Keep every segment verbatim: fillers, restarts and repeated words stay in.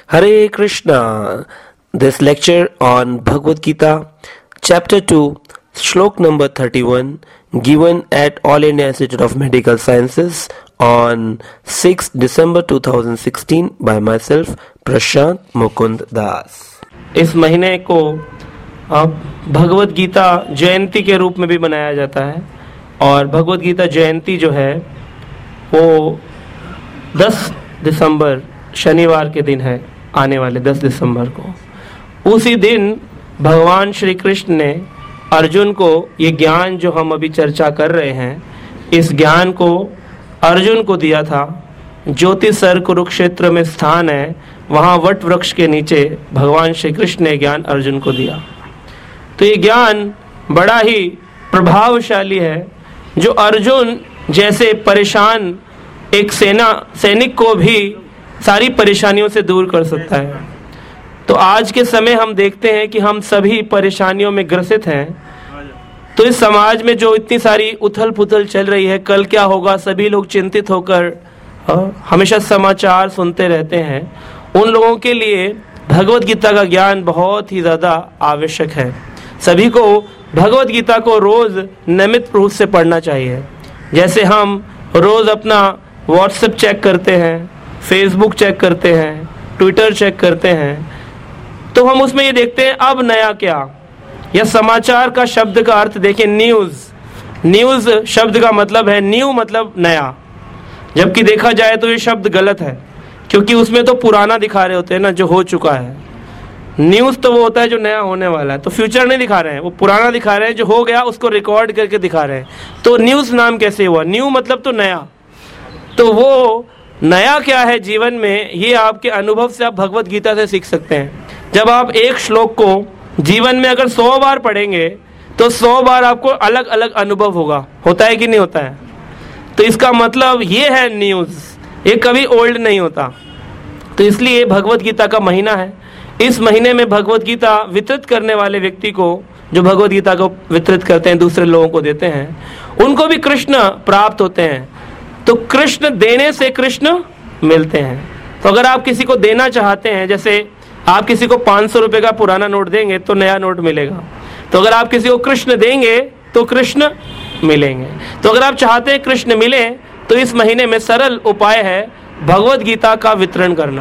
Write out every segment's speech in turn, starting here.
Hare Krishna. This lecture on Bhagavad Gita, Chapter two, Shlok number thirty-one, given at All India Institute of Medical Sciences on sixth December two thousand sixteen by myself, Prashant Mukund Das. इस महीने को अब भगवद गीता जयंती के रूप में भी मनाया जाता है और भगवद गीता जयंती जो है वो दस दिसंबर शनिवार के दिन है, आने वाले दस दिसंबर को। उसी दिन भगवान श्री कृष्ण ने अर्जुन को ये ज्ञान जो हम अभी चर्चा कर रहे हैं, इस ज्ञान को अर्जुन को दिया था। ज्योतिसर कुरुक्षेत्र में स्थान है, वहाँ वट वृक्ष के नीचे भगवान श्री कृष्ण ने ज्ञान अर्जुन को दिया। तो ये ज्ञान बड़ा ही प्रभावशाली है, जो अर्जुन जैसे परेशान एक सेना सैनिक को भी सारी परेशानियों से दूर कर सकता है। तो आज के समय हम देखते हैं कि हम सभी परेशानियों में ग्रसित हैं। तो इस समाज में जो इतनी सारी उथल पुथल चल रही है, कल क्या होगा, सभी लोग चिंतित होकर हमेशा समाचार सुनते रहते हैं। उन लोगों के लिए भगवद गीता का ज्ञान बहुत ही ज़्यादा आवश्यक है। सभी को भगवद गीता को रोज़ नियमित रूप से पढ़ना चाहिए। जैसे हम रोज़ अपना व्हाट्सएप चेक करते हैं, फेसबुक चेक करते हैं, ट्विटर चेक करते हैं, तो हम उसमें ये देखते हैं अब नया क्या। या समाचार का शब्द का अर्थ देखिए, न्यूज़। न्यूज़ शब्द का मतलब है न्यू, मतलब नया, जबकि देखा जाए तो ये शब्द गलत है, क्योंकि उसमें तो पुराना दिखा रहे होते हैं ना, जो हो चुका है। न्यूज़ तो वो होता है जो नया होने वाला है, तो फ्यूचर नहीं दिखा रहे हैं, वो पुराना दिखा रहे हैं, जो हो गया उसको रिकॉर्ड करके दिखा रहे हैं। तो न्यूज़ नाम कैसे हुआ? न्यू मतलब तो नया। तो वो नया क्या है जीवन में, ये आपके अनुभव से आप भगवत गीता से सीख सकते हैं। जब आप एक श्लोक को जीवन में अगर सौ बार पढ़ेंगे तो सौ बार आपको अलग अलग अनुभव होगा। होता है कि नहीं होता है? तो इसका मतलब ये है न्यूज़, ये कभी ओल्ड नहीं होता। तो इसलिए भगवत गीता का महीना है। इस महीने में भगवत गीता वितरित करने वाले व्यक्ति को, जो भगवत गीता को वितरित करते हैं, दूसरे लोगों को देते हैं, उनको भी कृष्ण प्राप्त होते हैं। तो कृष्ण देने से कृष्ण मिलते हैं। तो अगर आप किसी को देना चाहते हैं, जैसे आप किसी को पाँच सौ रुपये का पुराना नोट देंगे तो नया नोट मिलेगा। तो अगर आप किसी को कृष्ण देंगे तो कृष्ण मिलेंगे। तो अगर आप चाहते हैं कृष्ण मिले, तो इस महीने में सरल उपाय है भगवत गीता का वितरण करना।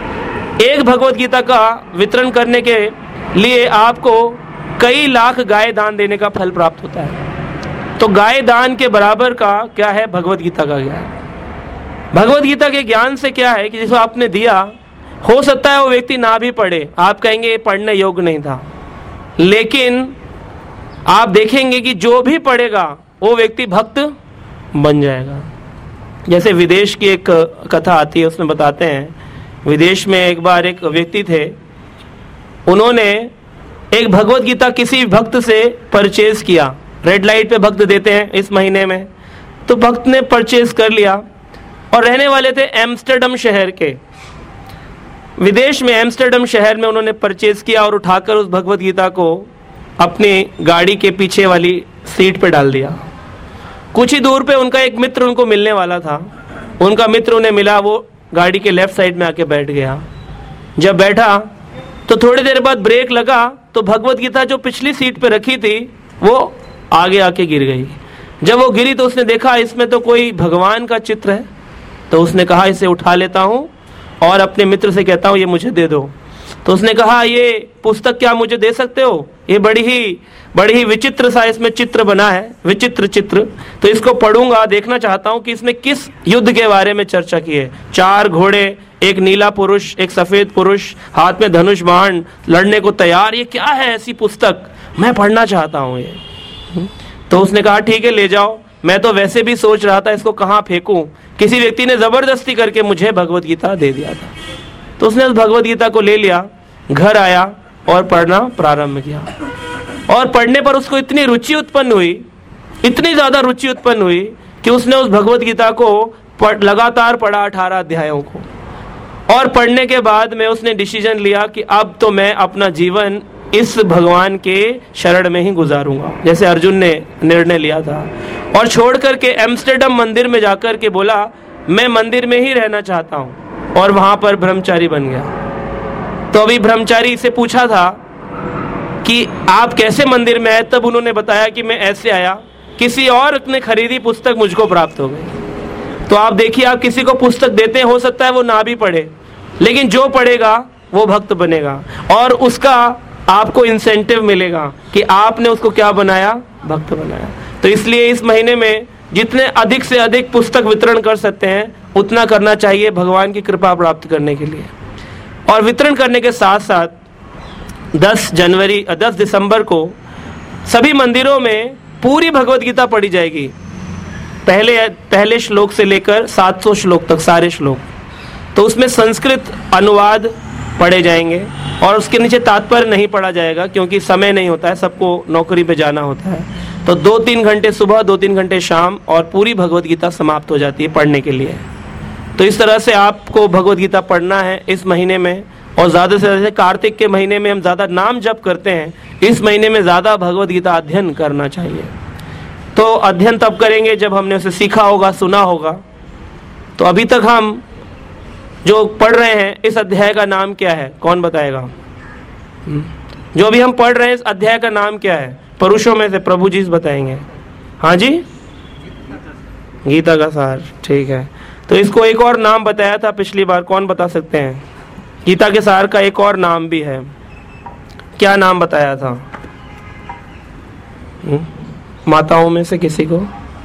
एक भगवत गीता का वितरण करने के लिए आपको कई लाख गाय दान देने का फल प्राप्त होता है। तो गाय दान के बराबर का क्या है? भगवत गीता का ज्ञान। भगवत गीता के ज्ञान से क्या है कि जिसको आपने दिया, हो सकता है वो व्यक्ति ना भी पढ़े, आप कहेंगे पढ़ने योग्य नहीं था, लेकिन आप देखेंगे कि जो भी पढ़ेगा वो व्यक्ति भक्त बन जाएगा। जैसे विदेश की एक कथा आती है, उसमें बताते हैं, विदेश में एक बार एक व्यक्ति थे, उन्होंने एक भगवत गीता किसी भक्त से परचेज किया। रेड लाइट पे भक्त देते हैं इस महीने में, तो भक्त ने परचेज कर लिया और रहने वाले थे एम्स्टर्डम शहर के। विदेश में एम्स्टर्डम शहर में उन्होंने परचेज किया और उठाकर उस भगवत गीता को अपनी गाड़ी के पीछे वाली सीट पे डाल दिया। कुछ ही दूर पे उनका एक मित्र उनको मिलने वाला था। उनका मित्र उन्हें मिला, वो गाड़ी के लेफ्ट साइड में आके बैठ गया। जब बैठा तो थोड़ी देर बाद ब्रेक लगा, तो भगवत गीता जो पिछली सीट पे रखी थी वो आगे आके गिर गई। जब वो गिरी तो उसने देखा इसमें तो कोई भगवान का चित्र है। तो उसने कहा इसे उठा लेता हूँ और अपने मित्र से कहता हूँ ये मुझे दे दो। तो उसने कहा ये पुस्तक क्या मुझे दे सकते हो? ये बड़ी ही बड़ी ही विचित्र सा इसमें चित्र बना है, विचित्र चित्र। तो इसको पढ़ूंगा, देखना चाहता हूँ कि इसमें किस युद्ध के बारे में चर्चा की है। चार घोड़े, एक नीला पुरुष, एक सफेद पुरुष, हाथ में धनुष बाण, लड़ने को तैयार। ये क्या है ऐसी पुस्तक? मैं पढ़ना चाहता हूँ ये। तो उसने कहा ठीक है ले जाओ। मैं तो वैसे भी सोच रहा था इसको कहाँ फेंकूं, किसी व्यक्ति ने जबरदस्ती करके मुझे भगवत गीता दे दिया था। तो उसने उस भगवत गीता को ले लिया, घर आया और पढ़ना प्रारंभ किया। और पढ़ने पर उसको इतनी रुचि उत्पन्न हुई, इतनी ज्यादा रुचि उत्पन्न हुई कि उसने उस भगवत गीता को पढ़, लगातार पढ़ा अठारह अध्यायों को। और पढ़ने के बाद में उसने डिसीजन लिया कि अब तो मैं अपना जीवन इस भगवान के शरण में ही गुजारूंगा, जैसे अर्जुन ने निर्णय लिया था। और छोड़ करके एम्स्टर्डम मंदिर में जाकर के बोला मैं मंदिर में ही रहना चाहता हूँ, और वहां पर ब्रह्मचारी बन गया। तो अभी ब्रह्मचारी से पूछा था कि आप कैसे मंदिर में आए, तब उन्होंने बताया कि मैं ऐसे आया, किसी और ने खरीदी पुस्तक मुझको प्राप्त हो गई। तो आप देखिए, आप किसी को पुस्तक देते हैं, हो सकता है वो ना भी पढ़े, लेकिन जो पढ़ेगा वो भक्त बनेगा और उसका आपको इंसेंटिव मिलेगा कि आपने उसको क्या बनाया, भक्त बनाया। तो इसलिए इस महीने में जितने अधिक से अधिक पुस्तक वितरण कर सकते हैं उतना करना चाहिए भगवान की कृपा प्राप्त करने के लिए। और वितरण करने के साथ साथ दस जनवरी दस दिसंबर को सभी मंदिरों में पूरी भगवत गीता पढ़ी जाएगी, पहले पहले श्लोक से लेकर सात सौ श्लोक तक सारे श्लोक। तो उसमें संस्कृत अनुवाद पढ़े जाएंगे और उसके नीचे तात्पर्य नहीं पढ़ा जाएगा क्योंकि समय नहीं होता है, सबको नौकरी पे जाना होता है। तो दो तीन घंटे सुबह, दो तीन घंटे शाम और पूरी भगवत गीता समाप्त हो जाती है पढ़ने के लिए। तो इस तरह से आपको भगवत गीता पढ़ना है इस महीने में, और ज़्यादा से ज़्यादा कार्तिक के महीने में हम ज़्यादा नाम जप करते हैं, इस महीने में ज़्यादा भगवत गीता अध्ययन करना चाहिए। तो अध्ययन तब करेंगे जब हमने उसे सीखा होगा, सुना होगा। तो अभी तक हम जो पढ़ रहे हैं, इस अध्याय का नाम क्या है, कौन बताएगा? जो अभी हम पढ़ रहे हैं इस अध्याय का नाम क्या है? पुरुषों में से प्रभु जी बताएंगे। हाँ जी, गीता का सार, ठीक है। तो इसको एक और नाम बताया था पिछली बार, कौन बता सकते हैं? गीता के सार का एक और नाम भी है, क्या नाम बताया था? हुँ? माताओं में से किसी को?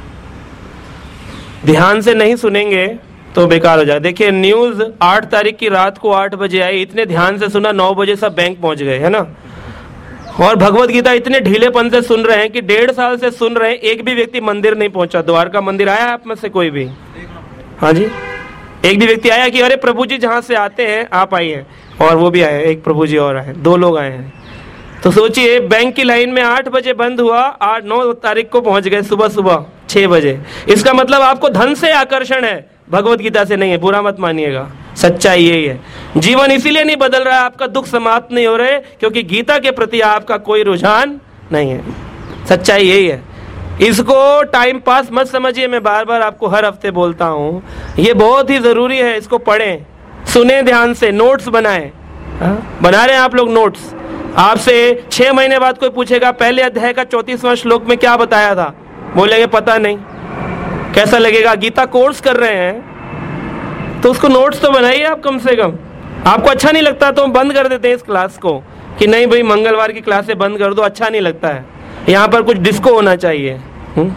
ध्यान से नहीं सुनेंगे तो बेकार हो जाए। देखिए, न्यूज आठ तारीख की रात को आठ बजे आई, इतने ध्यान से सुना, नौ बजे सब बैंक पहुंच गए, है ना। और भगवत गीता इतने ढीलेपन से सुन रहे हैं कि डेढ़ साल से सुन रहे हैं, एक भी व्यक्ति मंदिर नहीं पहुंचा। द्वारका मंदिर आया आप में से कोई भी? हाँ जी, एक भी व्यक्ति आया कि अरे प्रभु जी जहाँ से आते हैं आप आइए, और वो भी आए, एक प्रभु जी और आए, दो लोग आए हैं। तो सोचिए, बैंक की लाइन में आठ बजे बंद हुआ, आठ नौ तारीख को पहुंच गए सुबह सुबह छह बजे। इसका मतलब आपको धन से आकर्षण है, भगवत गीता से नहीं है। बुरा मत मानिएगा, सच्चाई यही है। जीवन इसीलिए नहीं बदल रहा है, आपका दुख समाप्त नहीं हो रहे क्योंकि गीता के प्रति आपका कोई रुझान नहीं है। सच्चाई यही है। इसको टाइम पास मत समझिए, मैं बार बार आपको हर हफ्ते बोलता हूँ, ये बहुत ही जरूरी है। इसको पढ़ें, सुने ध्यान से, नोट्स बनाएं। बना रहे हैं आप लोग नोट्स? आपसे छह महीने बाद कोई पूछेगा पहले अध्याय का चौंतीसवां श्लोक में क्या बताया था, बोलेंगे पता नहीं। कैसा लगेगा? गीता कोर्स कर रहे हैं तो उसको नोट्स तो बनाइए आप कम से कम। आपको अच्छा नहीं लगता तो हम बंद कर देते हैं इस क्लास को कि नहीं भाई, मंगलवार की क्लासें बंद कर दो, अच्छा नहीं लगता है, यहाँ पर कुछ डिस्को होना चाहिए। हुँ?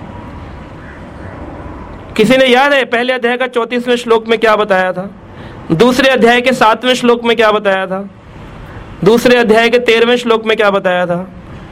किसी ने याद है पहले अध्याय का चौंतीसवें श्लोक में क्या बताया था? दूसरे अध्याय के सातवें श्लोक में क्या बताया था? दूसरे अध्याय के तेरहवें श्लोक में क्या बताया था?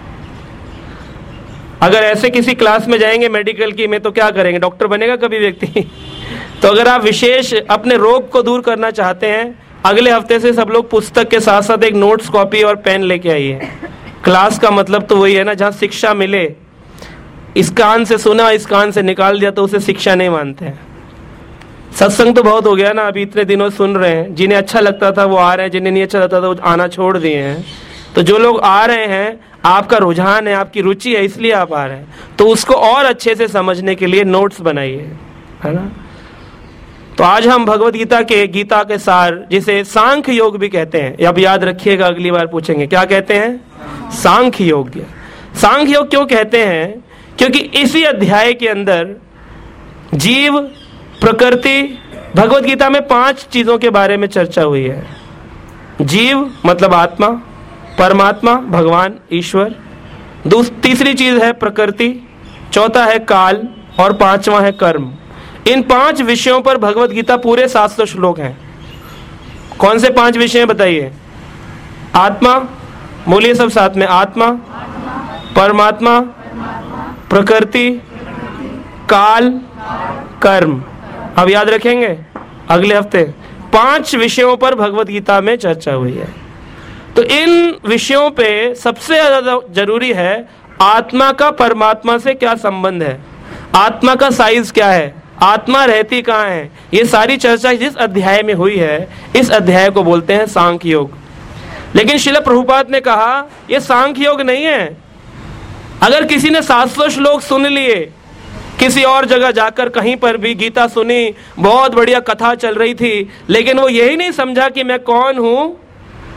अगर ऐसे किसी क्लास में जाएंगे मेडिकल की में तो क्या करेंगे? डॉक्टर बनेगा कभी व्यक्ति? तो अगर आप विशेष अपने रोग को दूर करना चाहते हैं, अगले हफ्ते से सब लोग पुस्तक के साथ साथ एक नोट्स कॉपी और पेन लेके आइए। क्लास का मतलब तो वही है ना, जहाँ शिक्षा मिले। इस कान से सुना, इस कान से निकाल दिया तो उसे शिक्षा नहीं मानते हैं। सत्संग तो बहुत हो गया ना, अभी इतने दिनों सुन रहे हैं, जिन्हें अच्छा लगता था वो आ रहे हैं, जिन्हें नहीं अच्छा लगता था वो आना छोड़ दिए हैं। तो जो लोग आ रहे हैं, आपका रुझान है, आपकी रुचि है, इसलिए आप आ रहे हैं, तो उसको और अच्छे से समझने के लिए नोट्स बनाइए, है ना। तो आज हम भगवत गीता के गीता के सार, जिसे सांख्य योग भी कहते हैं, अब याद रखिएगा, अगली बार पूछेंगे क्या कहते हैं? सांख्य योग। सांख्य योग क्यों कहते हैं? क्योंकि इसी अध्याय के अंदर जीव, प्रकृति, भगवत गीता में पांच चीजों के बारे में चर्चा हुई है। जीव मतलब आत्मा, परमात्मा भगवान ईश्वर, तीसरी चीज है प्रकृति, चौथा है काल और पांचवा है कर्म। इन पांच विषयों पर भगवत गीता पूरे सात सौ श्लोक हैं। कौन से पांच विषय बताइए? आत्मा, बोलिए सब साथ में, आत्मा, परमात्मा, प्रकृति, काल, कर्म। अब याद रखेंगे अगले हफ्ते। पांच विषयों पर भगवत गीता में चर्चा हुई है। तो इन विषयों पे सबसे ज्यादा जरूरी है आत्मा का परमात्मा से क्या संबंध है, आत्मा का साइज क्या है, आत्मा रहती कहाँ है। ये सारी चर्चा जिस अध्याय में हुई है, इस अध्याय को बोलते हैं सांख्य योग। लेकिन श्रील प्रभुपाद ने कहा ये सांख्य योग नहीं है। अगर किसी ने सात सौ श्लोक सुन लिए, किसी और जगह जाकर कहीं पर भी गीता सुनी, बहुत बढ़िया कथा चल रही थी, लेकिन वो यही नहीं समझा कि मैं कौन हूं,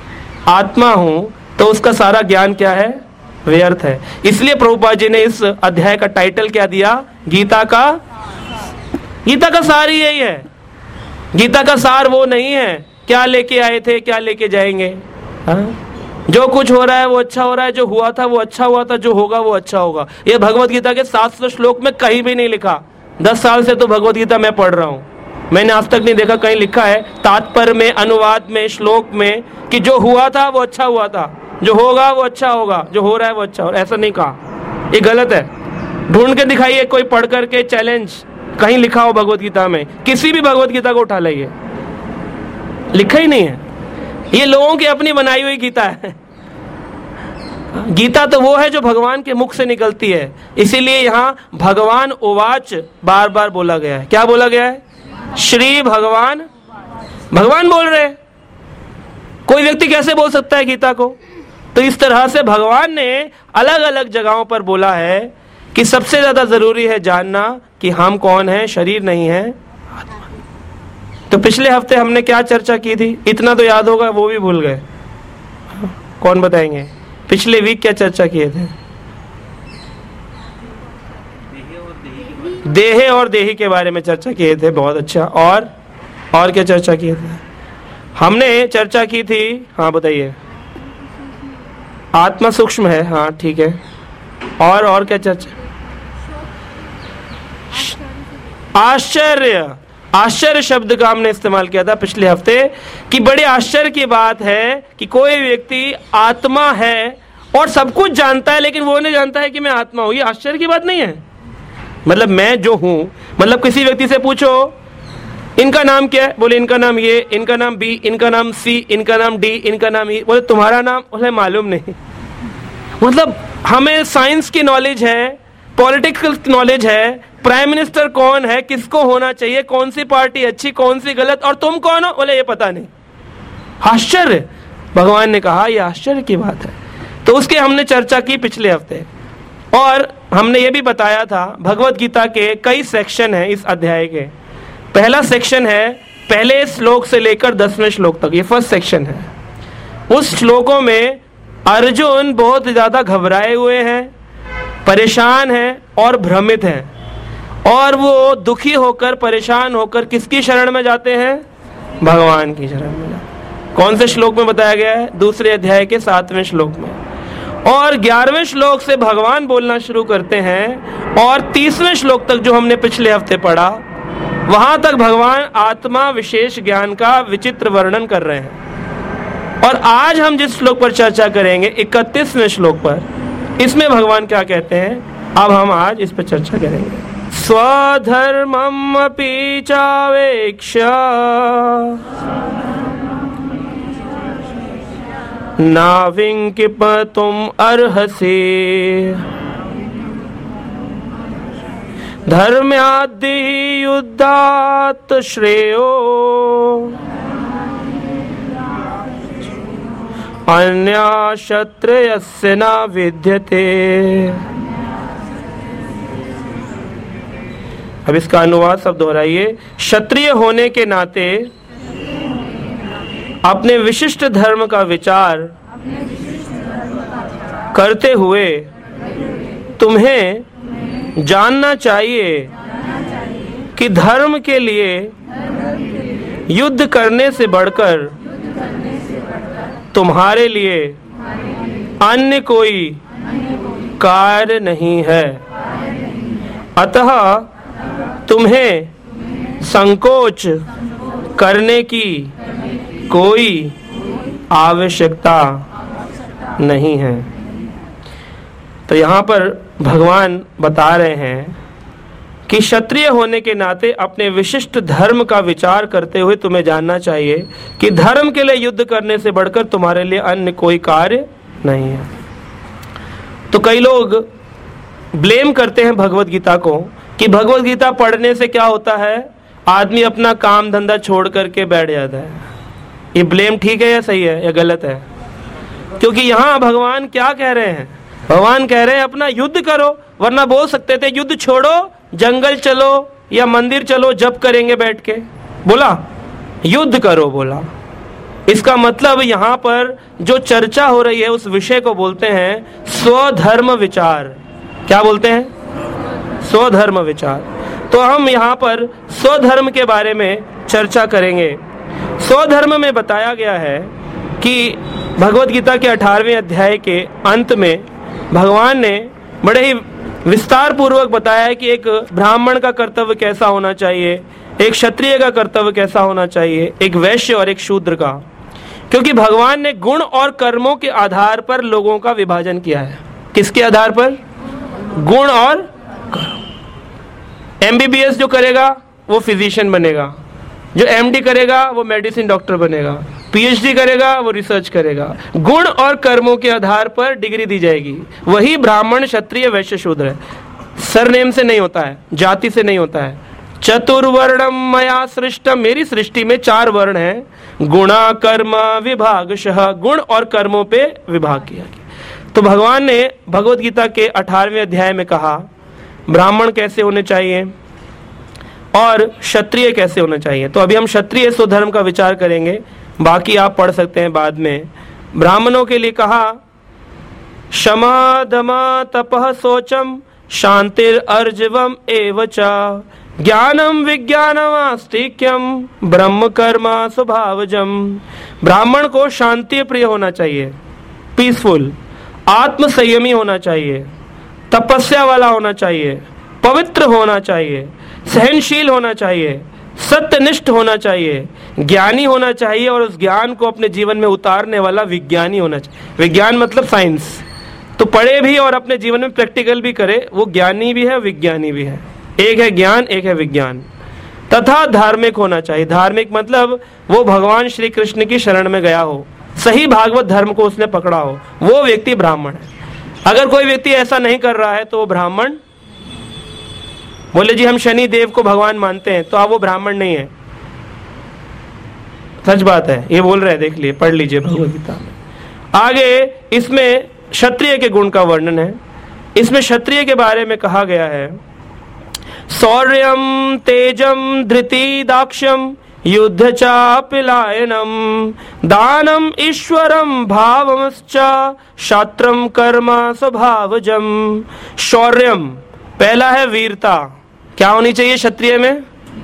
आत्मा हूं तो उसका सारा ज्ञान क्या है? व्यर्थ है। इसलिए प्रभुपाद जी ने इस अध्याय का टाइटल क्या दिया? गीता का गीता का सार ही यही है। गीता का सार वो नहीं है क्या लेके आए थे क्या लेके जाएंगे। हा? जो कुछ हो रहा है वो अच्छा हो रहा है, जो हुआ था वो अच्छा हुआ था, जो होगा वो अच्छा होगा। ये भगवत गीता के सात सौ श्लोक में कहीं भी नहीं लिखा। दस साल से तो भगवत गीता मैं पढ़ रहा हूँ, मैंने आज तक नहीं देखा कहीं लिखा है तात्पर्य में, अनुवाद में, श्लोक में कि जो हुआ था वो अच्छा हुआ था, जो होगा वो अच्छा होगा, जो हो रहा है वो अच्छा हो रहा है। ऐसा नहीं कहा, ये गलत है। ढूंढ के दिखाइए कोई पढ़ करके चैलेंज कहीं लिखा हो भगवत गीता में। किसी भी भगवत गीता को उठा लाइए, लिखा ही नहीं है। ये लोगों की अपनी बनाई हुई गीता है। गीता तो वो है जो भगवान के मुख से निकलती है। इसीलिए यहाँ भगवान उवाच बार बार बोला गया है। क्या बोला गया है? श्री भगवान, भगवान बोल रहे हैं। कोई व्यक्ति कैसे बोल सकता है गीता को? तो इस तरह से भगवान ने अलग अलग जगहों पर बोला है कि सबसे ज्यादा जरूरी है जानना कि हम कौन है, शरीर नहीं है, आत्मा। तो पिछले हफ्ते हमने क्या चर्चा की थी? इतना तो याद होगा, वो भी भूल गए। कौन बताएंगे? पिछले वीक क्या चर्चा किए थे? देहे और देही के बारे में चर्चा किए थे। बहुत अच्छा। और और क्या चर्चा किए थे? हमने चर्चा की थी, हाँ बताइए, आत्मा सूक्ष्म है, हाँ ठीक है। और और क्या चर्चा? आश्चर्य, आश्चर्य शब्द का हमने इस्तेमाल किया था पिछले हफ्ते कि बड़े आश्चर्य की बात है कि कोई व्यक्ति आत्मा है और सब कुछ जानता है लेकिन वो नहीं जानता है कि मैं आत्मा हूं। ये आश्चर्य की बात नहीं है। मतलब मैं जो हूं, मतलब किसी व्यक्ति से पूछो इनका नाम क्या है, बोले इनका नाम ये, इनका नाम बी, इनका नाम सी, इनका नाम डी, इनका नाम ई, बोले तुम्हारा नाम, बोले मालूम नहीं। मतलब हमें साइंस की नॉलेज है, पॉलिटिकल नॉलेज है, प्राइम मिनिस्टर कौन है, किसको होना चाहिए, कौन सी पार्टी अच्छी, कौन सी गलत, और तुम कौन हो, बोले ये पता नहीं। आश्चर्य, भगवान ने कहा यह आश्चर्य की बात है। तो उसके हमने चर्चा की पिछले हफ्ते। और हमने ये भी बताया था भगवत गीता के कई सेक्शन हैं इस अध्याय के। पहला सेक्शन है पहले श्लोक से लेकर दसवें श्लोक तक, ये फर्स्ट सेक्शन है। उस श्लोकों में अर्जुन बहुत ज्यादा घबराए हुए हैं, परेशान हैं और भ्रमित हैं, और वो दुखी होकर, परेशान होकर किसकी शरण में जाते हैं? भगवान की शरण में जाते। कौन से श्लोक में बताया गया है? दूसरे अध्याय के सातवें श्लोक में। और ग्यारहवें श्लोक से भगवान बोलना शुरू करते हैं और तीसवें श्लोक तक जो हमने पिछले हफ्ते पढ़ा, वहां तक भगवान आत्मा विशेष ज्ञान का विचित्र वर्णन कर रहे हैं। और आज हम जिस श्लोक पर चर्चा करेंगे, इकतीसवें श्लोक पर, इसमें भगवान क्या कहते हैं, अब हम आज इस पर चर्चा करेंगे। स्वधर्मम अपि चावेक्ष्य नाविंकिपतुम अर्हसि धर्म्याद्धि युद्धात् श्रेयो अन्या क्षत्रियस्य न विद्यते। अब इसका अनुवाद सब दोहराइए। क्षत्रिय होने के नाते अपने विशिष्ट धर्म का विचार करते हुए तुम्हें जानना चाहिए कि धर्म के लिए युद्ध करने से बढ़कर तुम्हारे लिए अन्य कोई कार्य नहीं है। अतः तुम्हें संकोच करने की कोई आवश्यकता नहीं है। तो यहाँ पर भगवान बता रहे हैं कि क्षत्रिय होने के नाते अपने विशिष्ट धर्म का विचार करते हुए तुम्हें जानना चाहिए कि धर्म के लिए युद्ध करने से बढ़कर तुम्हारे लिए अन्य कोई कार्य नहीं है। तो कई लोग ब्लेम करते हैं भगवत गीता को कि भगवत गीता पढ़ने से क्या होता है, आदमी अपना काम धंधा छोड़ करके बैठ जाता है। ये ब्लेम ठीक है या सही है या गलत है? क्योंकि यहाँ भगवान क्या कह रहे हैं, भगवान कह रहे हैं अपना युद्ध करो, वरना बोल सकते थे युद्ध छोड़ो, जंगल चलो या मंदिर चलो, जप करेंगे बैठ के। बोला युद्ध करो, बोला इसका मतलब यहाँ पर जो चर्चा हो रही है उस विषय को बोलते हैं स्वधर्म विचार। क्या बोलते हैं? स्वधर्म विचार। तो हम यहाँ पर स्वधर्म के बारे में चर्चा करेंगे। स्वधर्म में बताया गया है कि भगवद गीता के अठारहवें अध्याय के अंत में भगवान ने बड़े ही विस्तार पूर्वक बताया है कि एक ब्राह्मण का कर्तव्य कैसा होना चाहिए, एक क्षत्रिय का कर्तव्य कैसा होना चाहिए, एक वैश्य और एक शूद्र का। क्योंकि भगवान ने गुण और कर्मों के आधार पर लोगों का विभाजन किया है। किसके आधार पर? गुण और कर्म। एमबीबीएस जो करेगा वो फिजिशियन बनेगा, जो एमडी करेगा वो मेडिसिन डॉक्टर बनेगा, पीएचडी करेगा वो रिसर्च करेगा। गुण और कर्मों के आधार पर डिग्री दी जाएगी। वही ब्राह्मण, क्षत्रिय, वैश्य, शूद्र है। सरनेम से नहीं होता है, जाति से नहीं होता है। चतुर्वर्णम मया सृष्टम, मेरी सृष्टि में चार वर्ण हैं। गुणा कर्म विभागशः, गुण और कर्मों पे विभाग किया गया। तो भगवान ने भगवद गीता के अठारहवें अध्याय में कहा ब्राह्मण कैसे होने चाहिए और क्षत्रिय कैसे होना चाहिए। तो अभी हम क्षत्रिय स्वधर्म का विचार करेंगे, बाकी आप पढ़ सकते हैं बाद में। ब्राह्मणों के लिए कहा क्षमा दमा तपः शौचम शांतिर अर्जवम एवच ज्ञानम विज्ञानम आस्तिक्यम ब्रह्म कर्म स्वभावजम। ब्राह्मण को शांति प्रिय होना चाहिए, पीसफुल, आत्म संयमी होना चाहिए, तपस्या वाला होना चाहिए, पवित्र होना चाहिए, सहनशील होना चाहिए, सत्यनिष्ठ होना चाहिए, ज्ञानी होना चाहिए और उस ज्ञान को अपने जीवन में उतारने वाला विज्ञानी होना चाहिए। विज्ञान मतलब साइंस, तो पढ़े भी और अपने जीवन में प्रैक्टिकल भी करे, वो ज्ञानी भी है, विज्ञानी भी है। एक है ज्ञान, एक है विज्ञान। तथा धार्मिक होना चाहिए। धार्मिक मतलब वो भगवान श्री कृष्ण की शरण में गया हो, सही भागवत धर्म को उसने पकड़ा हो, वो व्यक्ति ब्राह्मण है। अगर कोई व्यक्ति ऐसा नहीं कर रहा है तो वो ब्राह्मण, बोले जी हम शनि देव को भगवान मानते हैं, तो आप वो ब्राह्मण नहीं है। सच बात है, ये बोल रहे हैं, देख लिए, पढ़ लीजिए भगवद गीता में। आगे इसमें क्षत्रिय के गुण का वर्णन है। इसमें क्षत्रिय के बारे में कहा गया है शौर्यम तेजम धृति दाक्ष्यम युद्ध चापिलायनम दानम ईश्वरम भावमश्च शास्त्रम कर्म स्वभावजम। शौर्यम पहला है वीरता। क्या होनी चाहिए क्षत्रिय में?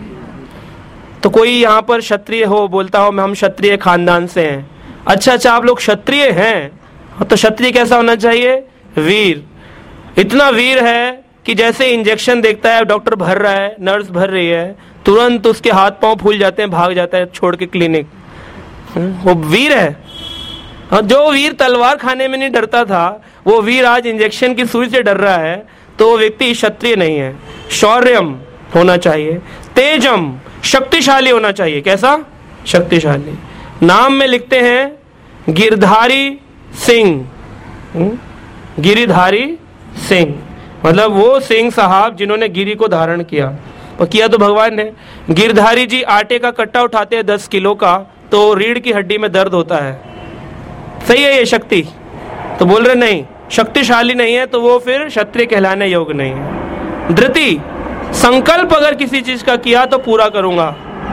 तो कोई यहाँ पर क्षत्रिय हो, बोलता हो मैं हम क्षत्रिय खानदान से हैं। अच्छा अच्छा, आप लोग क्षत्रिय हैं, तो क्षत्रिय कैसा होना चाहिए? वीर। इतना वीर है कि जैसे इंजेक्शन देखता है, डॉक्टर भर रहा है, नर्स भर रही है, तुरंत उसके हाथ पांव फूल जाते हैं, भाग जाता है छोड़ के क्लिनिक। वो वीर है। जो वीर तलवार खाने में नहीं डरता था, वो वीर आज इंजेक्शन की सुई से डर रहा है, तो वो व्यक्ति क्षत्रिय नहीं है। शौर्यम होना चाहिए, तेजम शक्तिशाली होना चाहिए। कैसा? शक्तिशाली। नाम में लिखते हैं गिरधारी सिंह, गिरिधारी सिंह, मतलब वो सिंह साहब जिन्होंने गिरी को धारण किया। और किया तो भगवान ने। गिरधारी जी आटे का कट्टा उठाते हैं दस किलो का, तो रीढ़ की हड्डी में दर्द होता है। सही है ये शक्ति? तो बोल रहे नहीं, शक्तिशाली नहीं है तो वो फिर क्षत्रिय कहलाने योग्य नहीं है। धृति, संकल्प अगर किसी चीज का किया तो पूरा करूंगा।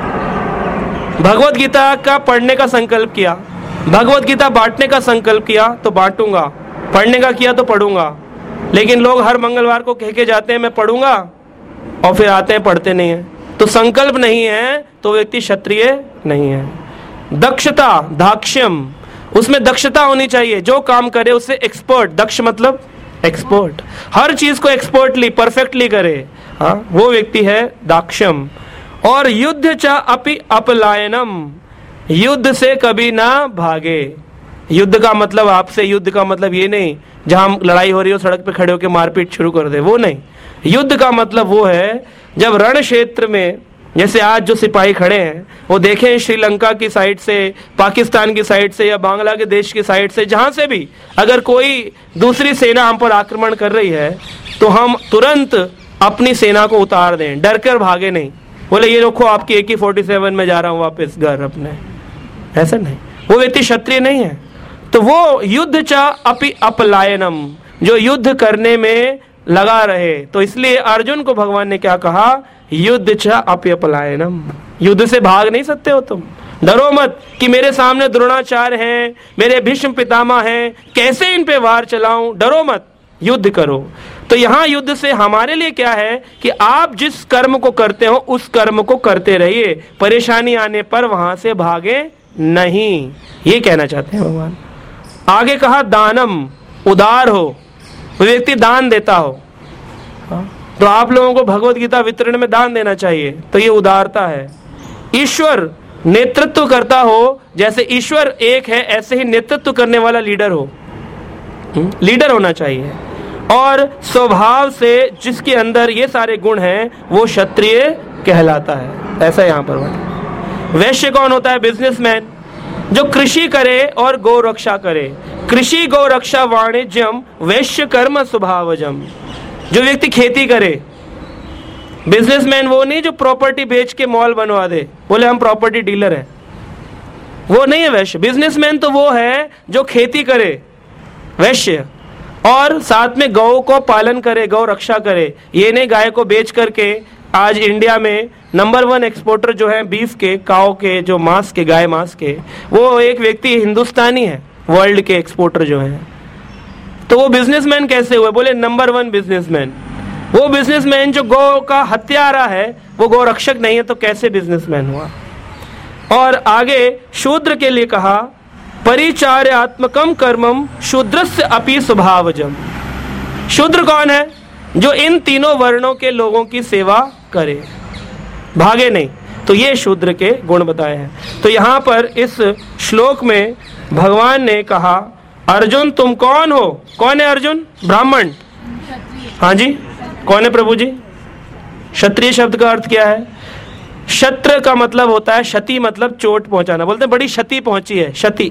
भगवत गीता का पढ़ने का संकल्प किया, भगवत गीता बांटने का संकल्प किया तो बांटूंगा, पढ़ने का किया तो पढ़ूंगा। लेकिन लोग हर मंगलवार को कह के जाते हैं मैं पढ़ूंगा, और फिर आते हैं पढ़ते नहीं है। तो संकल्प नहीं है तो व्यक्ति क्षत्रिय नहीं है। दक्षता, दाक्ष्यम, उसमें दक्षता होनी चाहिए। जो काम करे उससे एक्सपर्ट, दक्ष मतलब एक्सपर्ट, हर चीज को एक्सपर्टली परफेक्टली करे, हाँ, वो व्यक्ति है दाक्ष्यम। और युद्ध च अपि अपलायनम, युद्ध से कभी ना भागे। युद्ध का मतलब आपसे युद्ध का मतलब ये नहीं जहां लड़ाई हो रही हो सड़क पे खड़े होकर मारपीट शुरू कर दे, वो नहीं। युद्ध का मतलब वो है जब रण क्षेत्र में, जैसे आज जो सिपाही खड़े हैं वो देखें श्रीलंका की साइड से, पाकिस्तान की साइड से या बांग्लादेश की साइड से, जहां से भी अगर कोई दूसरी सेना हम पर आक्रमण कर रही है तो हम तुरंत अपनी सेना को उतार दें, डर कर भागे नहीं, बोले ये रखो आपकी ए के फोर्टी सेवन में जा रहा हूं वापस घर अपने, ऐसा नहीं। वो व्यक्ति क्षत्रिय नहीं है। तो वो युद्ध च अपि अपलायनम, जो युद्ध करने में लगा रहे। तो इसलिए अर्जुन को भगवान ने क्या कहा? युद्ध च अपि अपलायनम, युद्ध से भाग नहीं सकते हो तुम, डरो मत कि मेरे सामने द्रोणाचार्य हैं, मेरे भीष्म पितामह हैं, कैसे इन पे वार चलाऊं, डरो मत, युद्ध करो। तो यहाँ युद्ध से हमारे लिए क्या है कि आप जिस कर्म को करते हो उस कर्म को करते रहिए, परेशानी आने पर वहां से भागे नहीं, ये कहना चाहते हैं भगवान। आगे कहा दानम, उदार हो, व्यक्ति दान देता हो। तो आप लोगों को भगवत गीता वितरण में दान देना चाहिए, तो ये उदारता है। ईश्वर, नेतृत्व करता हो, जैसे ईश्वर एक है ऐसे ही नेतृत्व करने वाला लीडर हो, लीडर होना चाहिए। और स्वभाव से जिसके अंदर ये सारे गुण हैं वो क्षत्रिय कहलाता है, ऐसा यहाँ पर बात। वैश्य कौन होता है? बिजनेसमैन, जो कृषि करे और गौ रक्षा करे। कृषि गौ रक्षा वाणिज्यम वैश्य कर्म स्वभावजम, जो व्यक्ति खेती करे। बिजनेसमैन वो नहीं जो प्रॉपर्टी बेच के मॉल बनवा दे, बोले हम प्रॉपर्टी डीलर हैं, वो नहीं है वैश्य। बिजनेसमैन तो वो है जो खेती करे, वैश्य, और साथ में गौ को पालन करे, गौ रक्षा करे। ये नहीं गाय को बेच करके आज इंडिया में नंबर वन एक्सपोर्टर जो है बीफ के, काऊ के, जो मांस के, गाय मांस के, वो एक व्यक्ति हिंदुस्तानी है, वर्ल्ड के एक्सपोर्टर जो है। तो वो बिजनेसमैन कैसे हुए? बोले नंबर वन बिजनेसमैन। वो बिजनेसमैन जो गौ का हत्यारा है, वो गौ रक्षक नहीं है, तो कैसे बिजनेसमैन हुआ? और आगे शूद्र के लिए कहा परिचार्यात्मकम कर्मम शूद्रस्य अपि स्वभावजम। शूद्र कौन है? जो इन तीनों वर्णों के लोगों की सेवा करे, भागे नहीं। तो ये शूद्र के गुण बताए हैं। तो यहाँ पर इस श्लोक में भगवान ने कहा अर्जुन तुम कौन हो? कौन है अर्जुन? ब्राह्मण। हाँ जी, कौन है प्रभु जी? क्षत्रिय शब्द का अर्थ क्या है? शत्र का मतलब होता है क्षति, मतलब चोट पहुंचाना। बोलते हैं बड़ी क्षति पहुंची है, क्षति।